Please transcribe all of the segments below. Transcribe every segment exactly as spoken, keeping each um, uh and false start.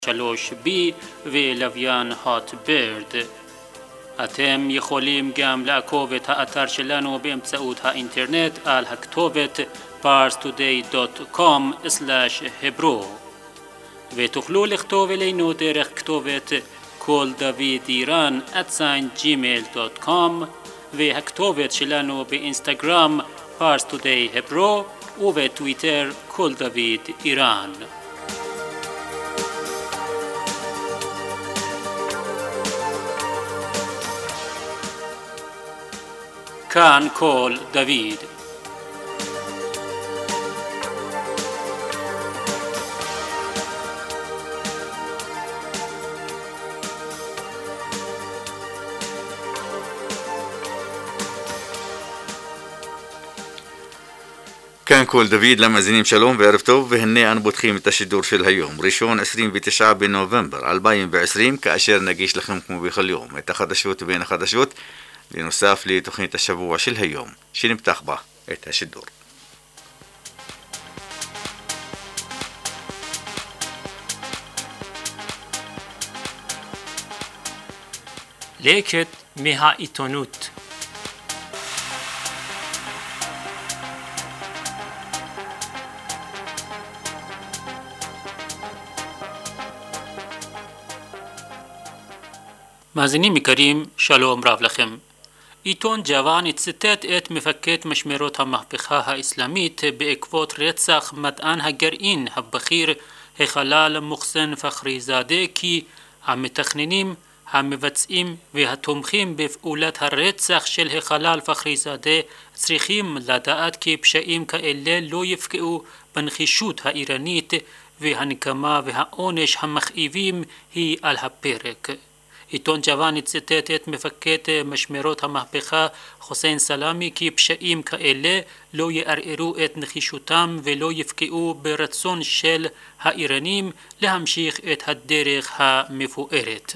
שלוש בי ולוויין הוט בירד. אתם יכולים גם לעקוב את האתר שלנו באמצעות האינטרנט על הכתובת פארס טודיי דוט קום סלאש hebro ותוכלו לכתוב אלינו דרך כתובת כל דוד איראן at gmail דוט קום והכתובת שלנו באינסטגרם פארס טודיי hebro ובטוויטר כל דוד איראן. כאן כל דוד. כאן כל דוד למאזינים שלום וערב טוב, והנה אנו פותחים את השידור של היום, ראשון עשרים ותשעה בנובמבר אלפיים ועשרים, כאשר נגיש לכם כמו בכל יום את החדשות ובין החדשות, בנוסף לתוכנית השבוע של היום, שנפתח בה את השידור. לקט מהעיתונות. מאזינים יקרים, שלום רב לכם. עיתון ג'וואן ציטט את מפקד משמרות המהפכה האסלאמית בעקבות רצח מדען הגרעין הבכיר החלל מוחסן פחריזאדה כי המתכננים, המבצעים והתומכים בפעולת הרצח של החלל פחריזאדה צריכים לדעת כי פשעים כאלה לא יפגעו בנחישות האיראנית והנקמה והעונש המכאיבים היא על הפרק. עיתון ג'וואן ציטט את מפקד משמרות המהפכה חוסיין סלאמי כי פשעים כאלה לא יערערו את נחישותם ולא יפגעו ברצון של האיראנים להמשיך את הדרך המפוארת.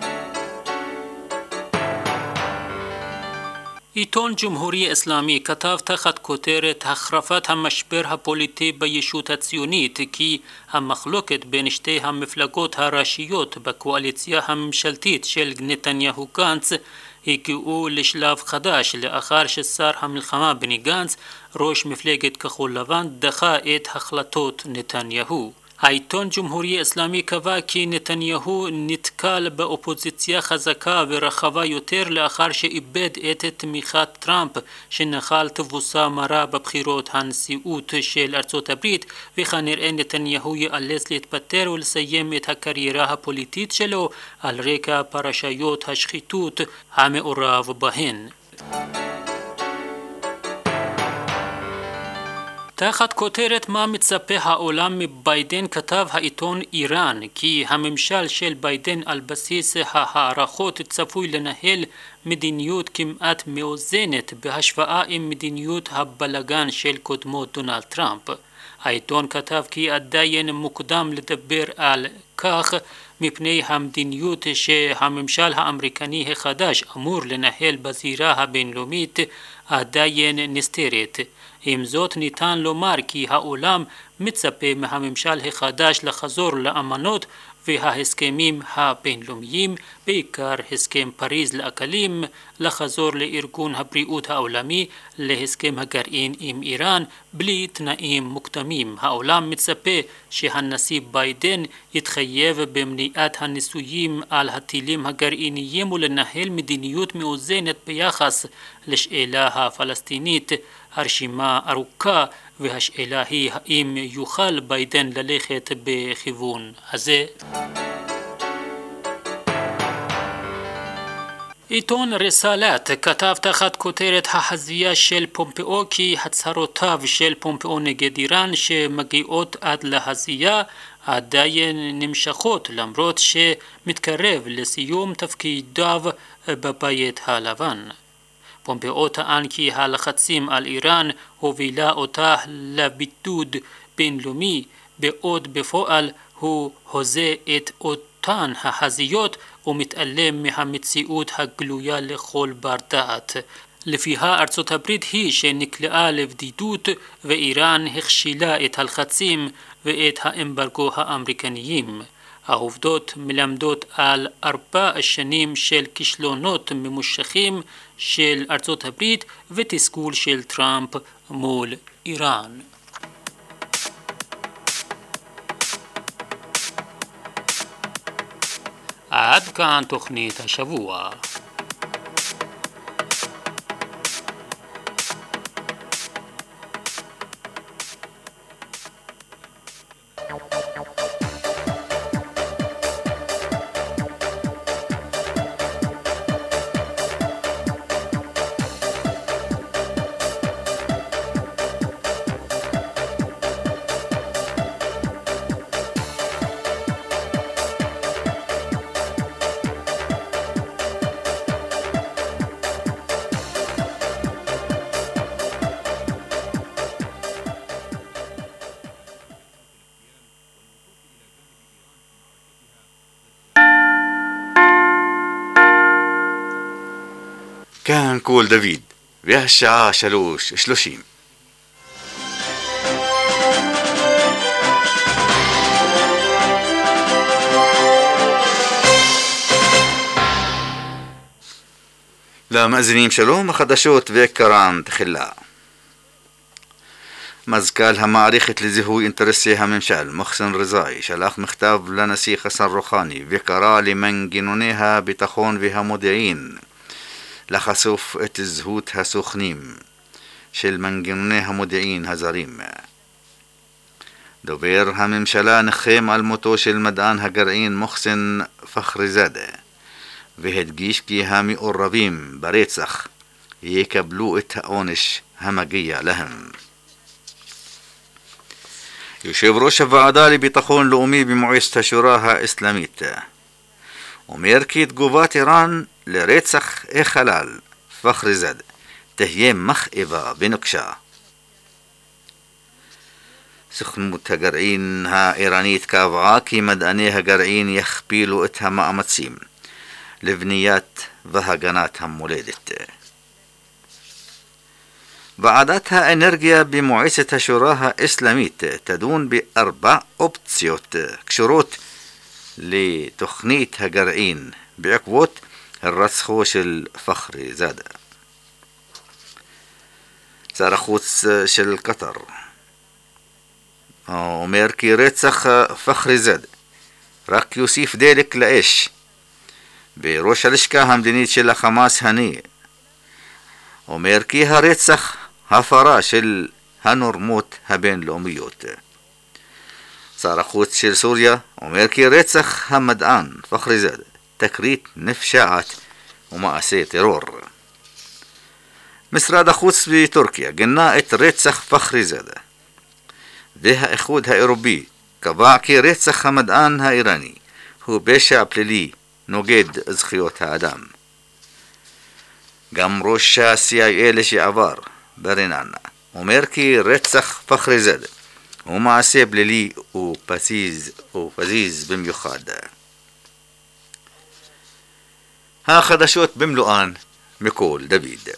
עיתון ג'ומהורי אסלאמי כתב תחת כותרת החרפת המשבר הפוליטי בישות הציונית כי המחלוקת בין שתי המפלגות הראשיות בקואליציה הממשלתית של נתניהו גנץ הגיעו לשלב חדש לאחר ששר המלחמה בני גנץ, ראש מפלגת כחול לבן, דחה את החלטות נתניהו. העיתון ג'ומהורי אסלאמי קבע כי נתניהו נתקל באופוזיציה חזקה ורחבה יותר לאחר שאיבד את תמיכת טראמפ שנחל תבוסה מרה בבחירות הנשיאות של ארצות הברית, וכנראה נתניהו ייאלץ להתפטר ולסיים את הקריירה הפוליטית שלו על רקע פרשיות השחיתות המעורב בהן. תחת כותרת מה מצפה העולם מביידן כתב העיתון איראן כי הממשל של ביידן על בסיס ההערכות צפוי לנהל מדיניות כמעט מאוזנת בהשוואה עם מדיניות הבלגן של קודמו דונלד טראמפ. העיתון כתב כי עדיין מוקדם לדבר על כך מפני המדיניות שהממשל האמריקני החדש אמור לנהל בזירה הבינלאומית עדיין נסתרת. עם זאת ניתן לומר כי העולם מצפה מהממשל החדש לחזור לאמנות וההסכמים הבינלאומיים, בעיקר הסכם פריז לאקלים, לחזור לארגון הבריאות העולמי, להסכם הגרעין עם איראן, בלי תנאים מוקדמים. העולם מצפה שהנשיא ביידן יתחייב במניעת הניסויים על הטילים הגרעיניים ולנהל מדיניות מאוזנת ביחס לשאלה הפלסטינית. הרשימה ארוכה והשאלה היא האם יוכל ביידן ללכת בכיוון הזה. עיתון רסאלת כתב תחת כותרת החזייה של פומפאו כי הצהרותיו של פומפאו נגד איראן שמגיעות עד להזייה עדיין נמשכות למרות שמתקרב לסיום תפקידיו בבית הלבן. פומפאו טען כי הלחצים על איראן הובילה אותה לבידוד בינלאומי, בעוד בפועל הוא הוזה את אותן החזיות ומתעלם מהמציאות הגלויה לכל בר דעת. לפיה ארצות הברית היא שנקלעה לבדידות ואיראן הכשילה את הלחצים ואת האמברגו האמריקניים. העובדות מלמדות על ארבע השנים של כישלונות ממושכים של ארצות הברית ותסכול של טראמפ מול איראן. עד כאן תוכנית השבוע. כאן קול דוד, והשעה שלוש שלושים. למאזינים שלום, החדשות ועיקרן תחילה. מזכ"ל המערכת לזיהוי אינטרסי הממשל מוחסן רזאי שלח מכתב לנשיא חסן רוחני וקרא למנגנוני הביטחון והמודיעין לחשוף את זהות הסוכנים של מנגנוני המודיעין הזרים. דובר הממשלה נחם על מותו של מדען הגרעין מוחסן פחריזאדה והדגיש כי המעורבים ברצח יקבלו את העונש המגיע להם. יושב ראש הוועדה לביטחון לאומי במועצת השורא האסלאמית אומר כי תגובת איראן לרצח החלל פחריזאדה תהיה מכאיבה ונוקשה. סוכנות הגרעין האיראנית קבעה כי מדעני הגרעין יכפילו את המאמצים לבניית והגנת המולדת. ועדת האנרגיה במועצת השורא האסלאמית תדון בארבע אופציות קשורות לתוכנית הגרעין בעקבות הרצחו של פחריזאדה. שר החוץ של קטר אומר כי רצח פחריזאדה רק יוסיף דלק לאש. בראש הלשכה המדינית של החמאס הני אומר כי הרצח הפרה של הנורמות הבינלאומיות. שר החוץ של סוריה אומר כי רצח המדען פחריזאדה תקרית נפשעת ומעשה טרור. משרד החוץ בטורקיה גינה את רצח פחריזאדה, והאיחוד האירופי קבע כי רצח המדען האיראני הוא פשע פלילי נוגד זכויות האדם. גם ראש ה-סי איי איי לשעבר ברננה אומר כי רצח פחריזאדה הוא מעשה פלילי ופזיז ופזיז במיוחד. החדשות במלואן מקול דוד.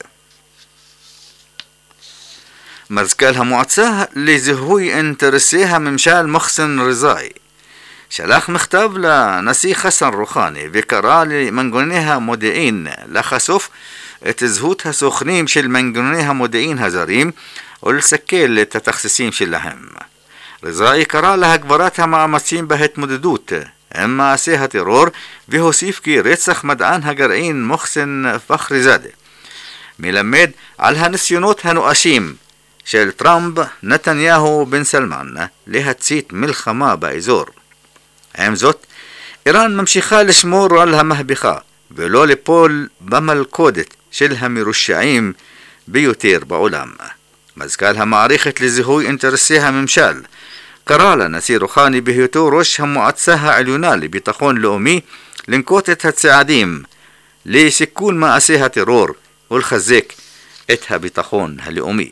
מזכ"ל המועצה לזיהוי אינטרסי הממשל מוחסן רזאי שלח מכתב לנשיא חסן רוחני וקרא למנגנוני המודיעין לחשוף את זהות הסוכנים של מנגנוני המודיעין הזרים ולסכל את התכסיסים שלהם. רזאי קרא להגברת המאמצים בהתמודדות עם מעשי הטרור והוסיף כי רצח מדען הגרעין מוחסן פחריזאדה מלמד על הניסיונות הנואשים של טראמפ, נתניהו בן סלמן להצית מלחמה באזור. עם זאת, איראן ממשיכה לשמור על המהפכה ולא ליפול במלכודת של המרושעים ביותר בעולם. מזכ"ל המערכת לזיהוי אינטרסי הממשל קרא לנשיא רוחני בהיותו ראש המועצה העליונה לביטחון לאומי לנקוט את הצעדים לסיכול מעשי הטרור ולחזק את הביטחון הלאומי.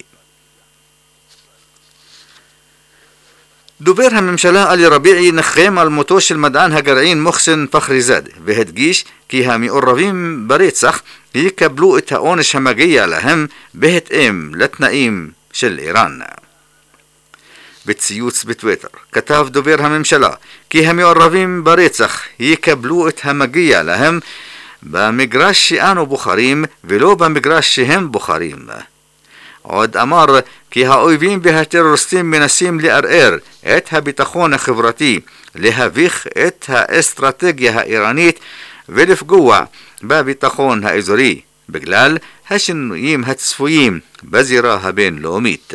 דובר הממשלה עלי רביעי נחם על מותו של מדען הגרעין מוחסן פחריזאדה והדגיש כי המעורבים ברצח יקבלו את העונש המגיע להם בהתאם לתנאים של איראן. בציוץ בטוויטר כתב דובר הממשלה כי המעורבים ברצח יקבלו את המגיע להם במגרש שאנו בוחרים ולא במגרש שהם בוחרים. עוד אמר כי האויבים והטרוריסטים מנסים לערער את הביטחון החברתי, להביך את האסטרטגיה האיראנית ולפגוע בביטחון האזורי בגלל השינויים הצפויים בזירה הבינלאומית.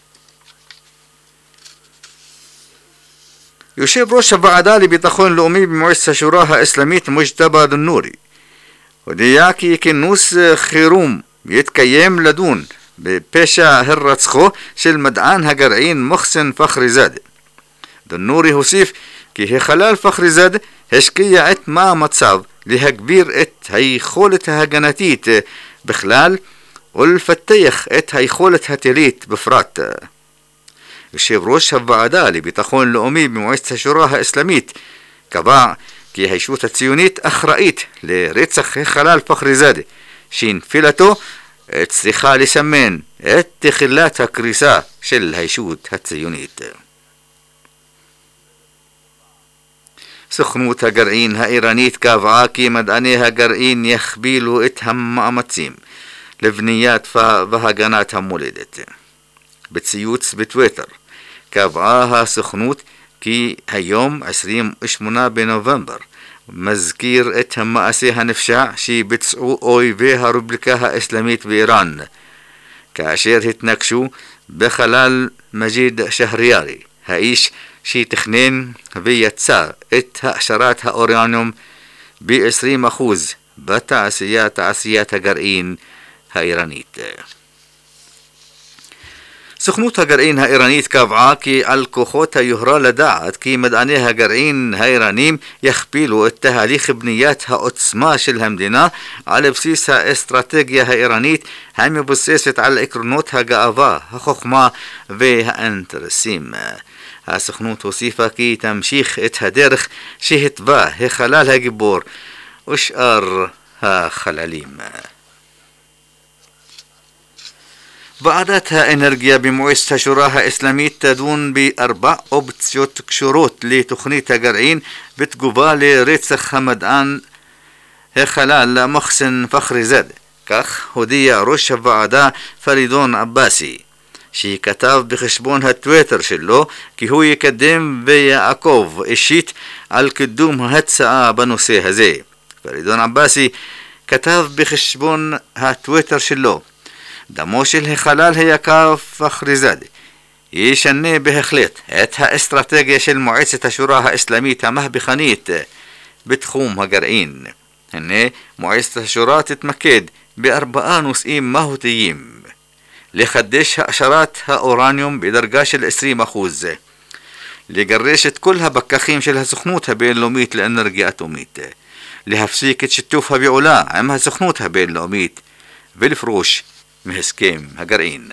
יושב ראש הוועדה לביטחון לאומי במועצת השורא האסלאמית מוג'תבא דנורי הודיע כי כינוס חירום יתקיים לדון בפשע הרצחו של מדען הגרעין מוחסן פחריזאדה. דנורי הוסיף כי החלל פחריזאדה השקיע את מאמציו להגביר את היכולת ההגנתית בכלל ולפתח את היכולת הטילית בפרט. יושב ראש הוועדה לביטחון לאומי במועצת השורא האסלאמית קבע כי הישות הציונית אחראית לרצח החלל פחריזאדה שנפילתו צריכה לסמן את תחילת הקריסה של הישות הציונית. סוכנות הגרעין האיראנית קבעה כי מדעני הגרעין יכבילו את המאמצים לבניית והגנת המולדת. בציוץ בטוויטר קבעה הסוכנות כי היום עשרים ושמונה בנובמבר מזכיר את המעשה הנפשע שביצעו אויבי הרפובליקה האסלאמית באיראן כאשר התנקשו בחלל מג'יד שהריארי, האיש שתכנן ויצא את העשרת האורניום ב-עשרים אחוז בתעשיית תעשיית הגרעין האיראנית. סוכנות הגרעין האיראנית קבעה כי על כוחות היוהרה לדעת כי מדעני הגרעין האיראנים יכפילו את תהליך בניית העוצמה של המדינה על בסיס האסטרטגיה האיראנית המבוססת על עקרונות הגאווה, החוכמה והאינטרסים. הסוכנות הוסיפה כי תמשיך את הדרך שהתווה החלל הגיבור ושאר החללים. ועדת האנרגיה במועצת השורא האסלאמית תדון בארבע אופציות קשורות לתוכנית הגרעין בתגובה לרצח המדען החלל מוחסן פחריזאדה. כך הודיע ראש הוועדה פרידון עבאסי, שכתב בחשבון הטוויטר שלו כי הוא יקדם ויעקוב אישית על קידום ההצעה בנושא הזה. פרידון עבאסי כתב בחשבון הטוויטר שלו: דמו של החלל היקר פחריזאדה ישנה בהחלט את האסטרטגיה של מועצת השורא האסלאמית המהפכנית בתחום הגרעין. הנה מועצת השורא תתמקד בארבעה נושאים מהותיים: לחדש העשרת האורניום בדרגה של עשרים אחוז, לגרש את כל הפקחים של הסוכנות הבינלאומית לאנרגיה אטומית, להפסיק את שיתוף הפעולה עם הסוכנות הבינלאומית ולפרוש מהסכם הגרעין.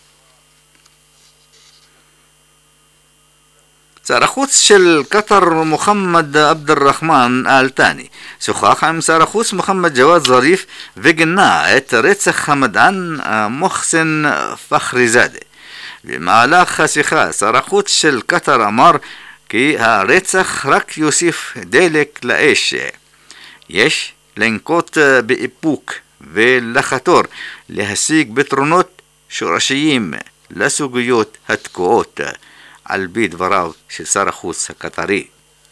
שר החוץ של קטר מוחמד עבד الرحمن אל תאני שוחח עם שר החוץ מוחמד ג'וואד זריף וגינה את רצח המדען מוחסן פחריזאדה. במהלך השיחה שר החוץ של קטר אמר כי הרצח רק יוסיף דלק לאש. יש לנקוט באיפוק ולחתור להשיג פתרונות שורשיים לסוגיות התקועות, על פי דבריו של שר החוץ הקטרי.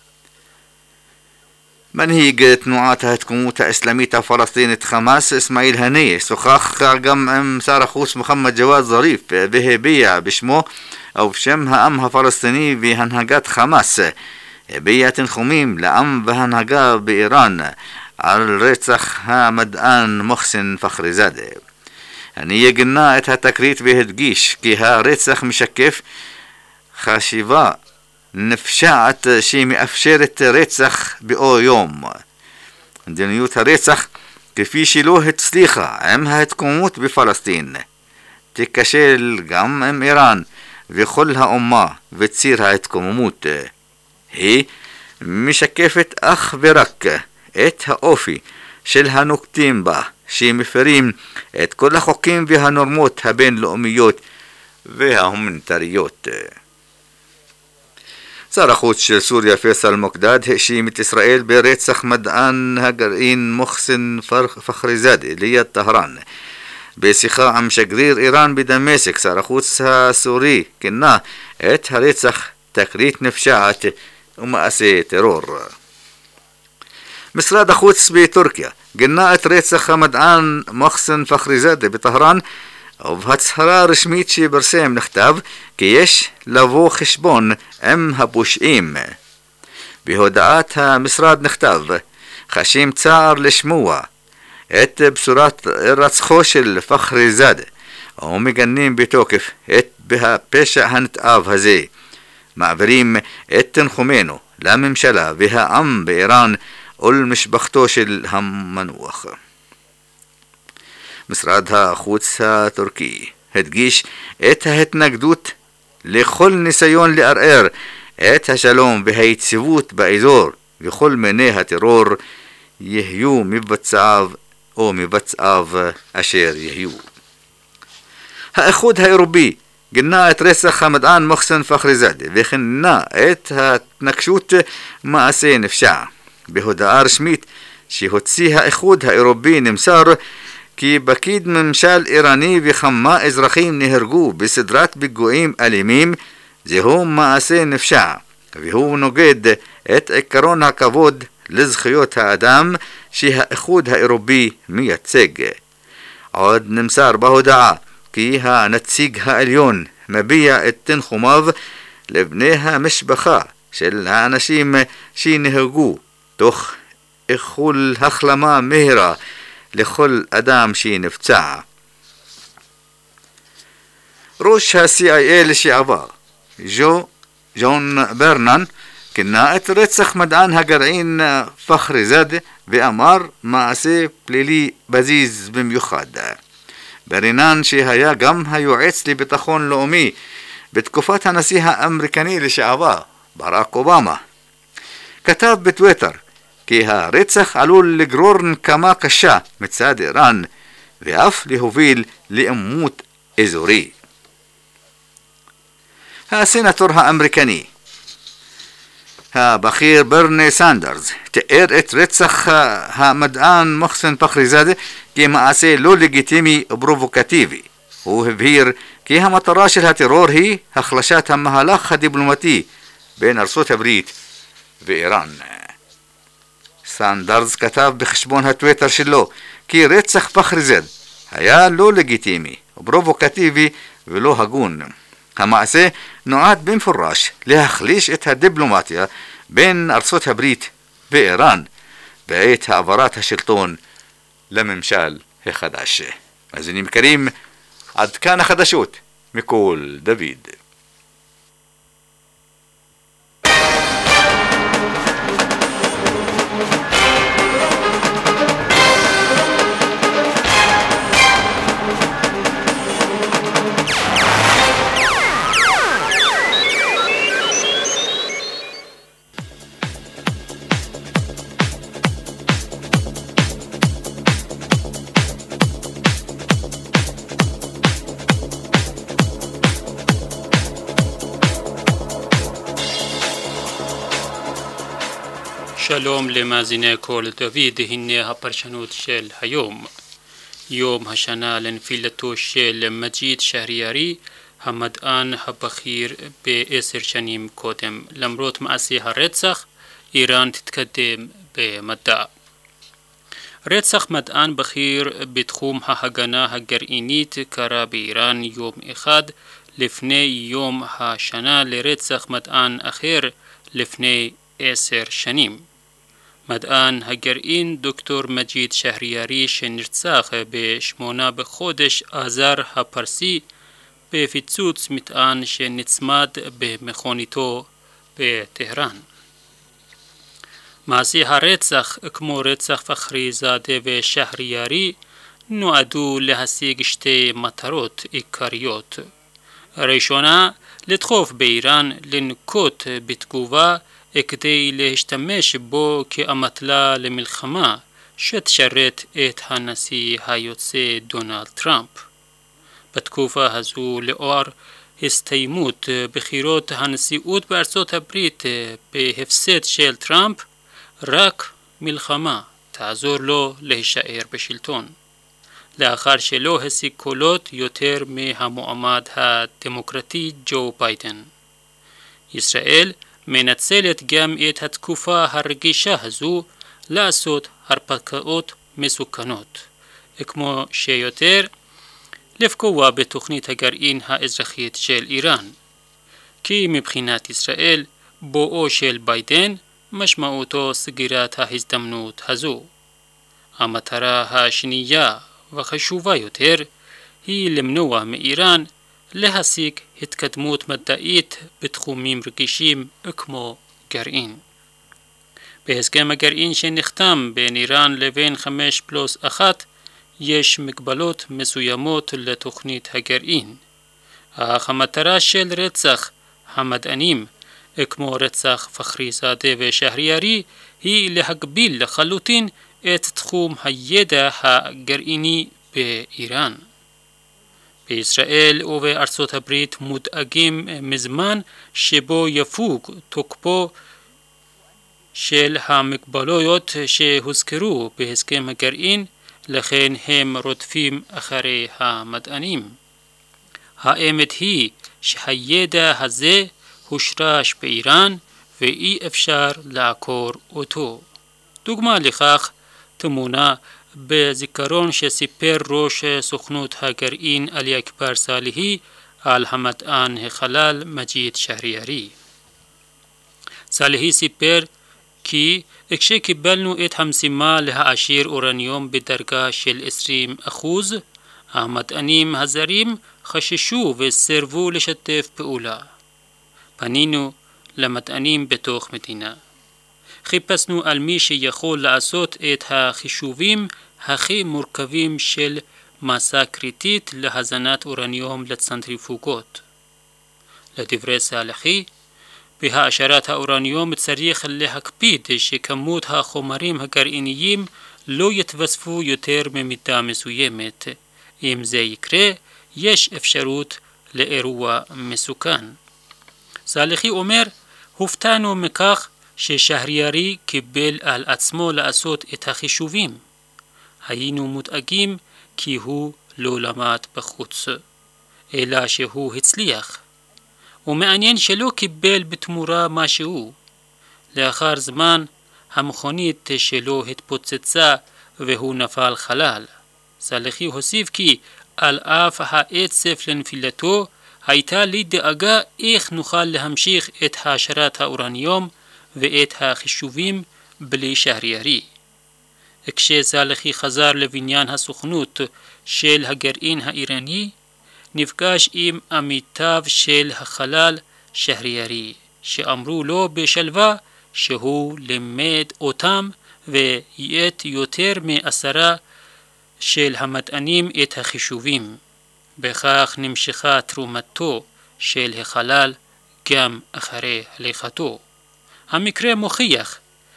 מנהיג תנועת ההתקוממות האסלאמית הפלסטינית חמאס אסמאעיל הנייה שוחח גם עם שר החוץ מוחמד ג'וואד זריף והביע בשמו ובשם העם הפלסטיני והנהגת חמאס הביע תנחומים לעם והנהגה באיראן על רצח המדען מוחסן פחריזאדה. הנייה גינה את התקרית והדגיש כי הרצח משקף חשיבה נפשעת שמאפשרת רצח באור יום. מדיניות הרצח כפי שלא הצליחה עם ההתקוממות בפלסטין תיכשל גם עם איראן וכל האומה וציר ההתקוממות. היא משקפת אך ורק את האופי של הנוקטים בה שמפרים את כל החוקים והנורמות הבינלאומיות וההומניטריות. שר החוץ של סוריה פייסל מוקדד האשים את ישראל ברצח מדען הגרעין מוחסן פחריזאדה ליד טהרן. בשיחה עם שגריר איראן בדמשק, שר החוץ הסורי כינה את הרצח תקרית נפשעת ומעשה טרור. משרד החוץ בטורקיה גינה את רצח המדען מוחסן פחריזאדה בטהרן, ובהצהרה רשמית שפרסם נכתב כי יש לבוא חשבון עם הפושעים. בהודעת המשרד נכתב: חשים צער לשמוע את בשורת רצחו של פחריזאדה ומגנים בתוקף את הפשע הנתעב הזה. מעבירים את תנחומינו לממשלה והעם באיראן ולמשפחתו של המנוח. משרד החוץ הטורקי הדגיש את ההתנגדות לכל ניסיון לערער את השלום והיציבות באזור, וכל מיני הטרור יהיו מבצעיו או מבצעיו אשר יהיו. האיחוד האירופי גינה את רצח המדען מוחסן פחריזאדה וכינה את ההתנקשות מעשה נפשע. בהודעה רשמית שהוציא האיחוד האירופי נמסר כי פקיד ממשל איראני וכמה אזרחים נהרגו בסדרת פיגועים אלימים. זהו מעשה נפשע והוא נוגד את עקרון הכבוד לזכויות האדם שהאיחוד האירופי מייצג. עוד נמסר בהודעה כי הנציג העליון מביע את תנחומיו לבני המשפחה של האנשים שנהרגו, תוך איחול החלמה מהירה לכל אדם שנפצע. ראש ה-סי איי איי לשעבר ג'ו ג'ון ברנן כינה את רצח מדען הגרעין פחריזאדה ואמר מעשה פלילי בזיז במיוחד. ברנן, שהיה גם היועץ לביטחון לאומי בתקופת הנשיא האמריקני לשעבר ברק אובמה, כתב בטוויטר כי הרצח עלול לגרור נקמה קשה מצד איראן ואף להוביל לעימות אזורי. הסנטור האמריקני הבכיר ברני סנדרס תיאר את רצח המדען מוחסן פחריזאדה כמעשה לא לגיטימי ופרובוקטיבי. הוא הבהיר כי המטרה של הטרור היא החלשת המהלך הדיפלומטי בין ארצות הברית ואיראן. סנדרס כתב בחשבון הטוויטר שלו כי רצח פחריזאדה היה לא לגיטימי ופרובוקטיבי ולא הגון. המעשה נועד במפורש להחליש את הדיפלומטיה בין ארצות הברית ואיראן בעת העברת השלטון לממשל החדש. מאזינים יקרים, עד כאן החדשות מכל דוד. שלום למאזיני כל דוד, הנה הפרשנות של היום. יום השנה לנפילתו של מג'יד שהריארי, המדען הבכיר בעשר שנים קודם. למרות מעשי הרצח, איראן תתקדם במדע. רצח מדען בכיר בתחום ההגנה הגרעינית קרה באיראן יום אחד לפני יום השנה לרצח מדען אחר לפני עשר שנים. מדען הגרעין דוקטור מג'יד שהריארי שנרצח בשמונה בחודש אזר הפרסי בפיצוץ מטען שנצמד במכוניתו בטהרן. מעשי הרצח כמו רצח פחריזאדה ושהריארי נועדו להשיג שתי מטרות עיקריות. הראשונה, לדחוף באיראן לנקוט בתגובה כדי להשתמש בו כאמתלה למלחמה שתשרת את הנשיא היוצא דונלד טראמפ. בתקופה הזו לאור הסתיימות בחירות הנשיאות בארצות הברית בהפסד של טראמפ, רק מלחמה תעזור לו להישאר בשלטון. לאחר שלא השיג קולות יותר מהמועמד הדמוקרטי ג'ו ביידן. ישראל מנצלת גם את התקופה הרגישה הזו לעשות הרפתקאות מסוכנות, כמו שיותר לפגוע בתוכנית הגרעין האזרחית של איראן. כי מבחינת ישראל, בואו של ביידן משמעותו סגירת ההזדמנות הזו. המטרה השנייה וחשובה יותר היא למנוע מאיראן להשיג התקדמות מדעית בתחומים רגישים כמו גרעין. בהסכם הגרעין שנחתם בין איראן לבין חמש פלוס אחת יש מגבלות מסוימות לתוכנית הגרעין. אך המטרה של רצח המדענים כמו רצח פחריזאדה ושהריארי היא להגביל לחלוטין את תחום הידע הגרעיני באיראן. בישראל ובארצות הברית מודאגים מזמן שבו יפוג תוקפו של המגבלות שהוזכרו בהסכם הגרעין, לכן הם רודפים אחרי המדענים. האמת היא שהידע הזה הושרש באיראן ואי אפשר לעקור אותו. דוגמה לכך תמונה בזיכרון שסיפר ראש סוכנות הגרעין עלי אכבר סאליחי על המדען החלל מג'יד שהריארי. סאליחי סיפר כי כשקיבלנו את המשימה להעשיר אורניום בדרגה של עשרים אחוז, המדענים הזרים חששו וסירבו לשתף פעולה. פנינו למדענים בתוך מדינה. חיפשנו על מי שיכול לעשות את החישובים הכי מורכבים של מסה קריטית להזנת אורניום לצנטריפוגות. לדברי סאליחי, בהעשרת האורניום צריך להקפיד שכמות החומרים הגרעיניים לא יתווספו יותר ממידה מסוימת. אם זה יקרה, יש אפשרות לאירוע מסוכן. סאליחי אומר, הופתענו מכך ששהריארי קיבל על עצמו לעשות את החישובים. היינו מודאגים כי הוא לא למד בחוץ, אלא שהוא הצליח. ומעניין שלא קיבל בתמורה משהו. לאחר זמן המכונית שלו התפוצצה והוא נפל חלל. סאליחי הוסיף כי על אף העצב לנפילתו הייתה לי דאגה איך נוכל להמשיך את העשרת האורניום ואת החישובים בלי שהריארי. כשסאליחי חזר לבניין הסוכנות של הגרעין האיראני, נפגש עם עמיתיו של החלל שהריארי, שאמרו לו בשלווה שהוא לימד אותם וייעט יותר מעשרה של המדענים את החישובים. בכך נמשכה תרומתו של החלל גם אחרי הליכתו. המקרה מוכיח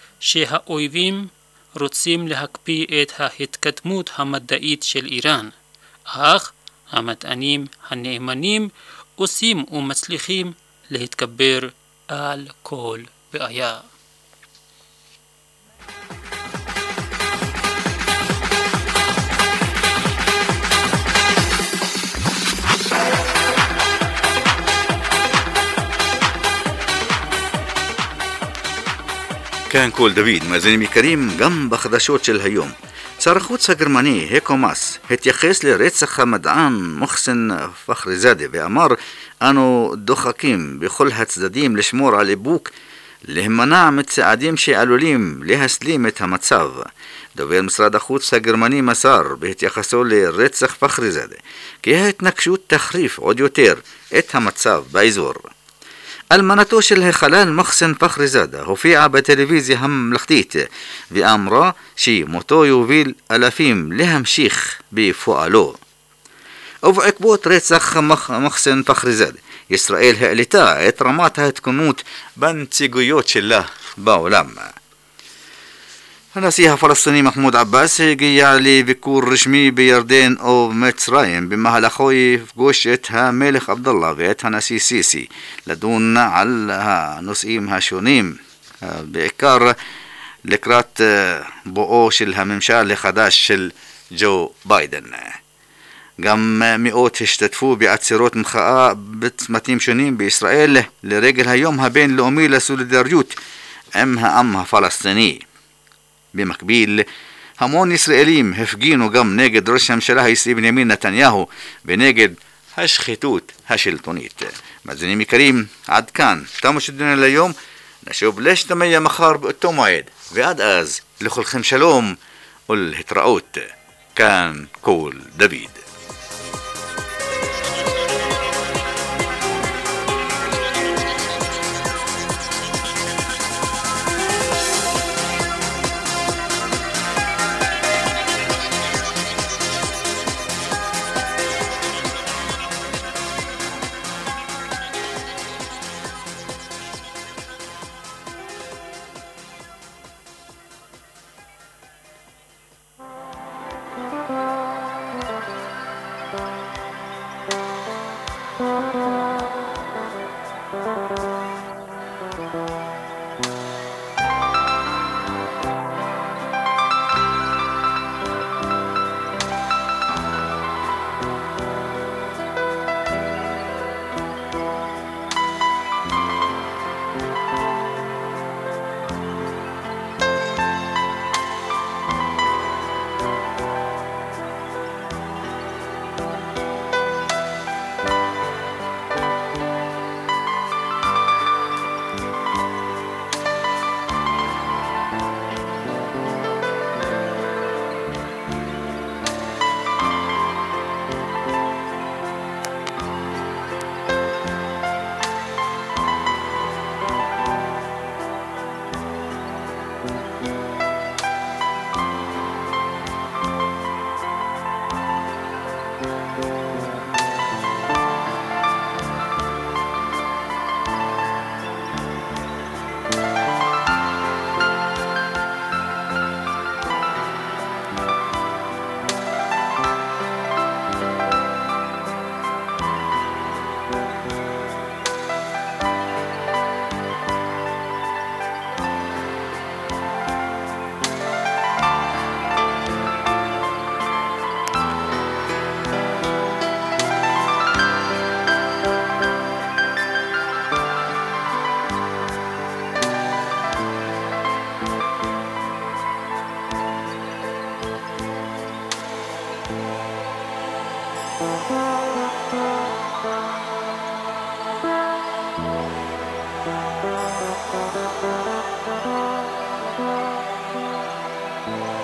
שהאויבים רוצים להקפיא את ההתקדמות המדעית של איראן, אך המדענים הנאמנים עושים ומצליחים להתגבר על כל בעיה. כאן קול דוד, מאזינים יקרים, גם בחדשות של היום. שר החוץ הגרמני היקו מאס התייחס לרצח המדען מוחסן פחריזאדה ואמר, אנו דוחקים בכל הצדדים לשמור על איפוק, להימנע מצעדים שעלולים להסלים את המצב. דובר משרד החוץ הגרמני מסר בהתייחסו לרצח פחריזאדה כי ההתנגשות תחריף עוד יותר את המצב באזור. אלמנתו של החלל מוחסן פחריזאדה הופיעה בטלוויזיה הממלכתית ואמרה שמותו יוביל אלפים להמשיך בפועלו. ובעקבות רצח מוחסן פחריזאדה, ישראל העלתה את רמת ההתקדמות בנציגויות שלה בעולם. הנשיא הפלסטיני מחמוד עבאס הגיע לביקור רשמי בירדן ומצרים, במהלכו יפגוש את המלך עבדאללה ואת הנשיא סיסי לדון על הנושאים השונים, בעיקר לקראת בואו של הממשל החדש של ג'ו ביידן. גם מאות השתתפו בעצירות מחאה בצמתים שונים בישראל לרגל היום הבינלאומי לסולידריות עם העם הפלסטיני. במקביל, המון ישראלים הפגינו גם נגד ראש הממשלה הישראלי בנימין נתניהו ונגד השחיתות השלטונית. מאזינים יקרים, עד כאן תמו שידורנו להיום. נשוב להשתמע מחר באותו מועד, ועד אז לכולכם שלום ולהתראות. כאן קול דוד. Thank you.